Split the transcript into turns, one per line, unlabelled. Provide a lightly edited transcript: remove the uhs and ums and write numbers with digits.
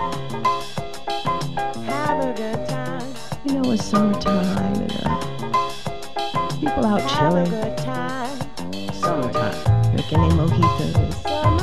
Have a good time.
You know, it's summertime and people out
Have a
chilling.
good time.
Summertime, drinking their mojitos.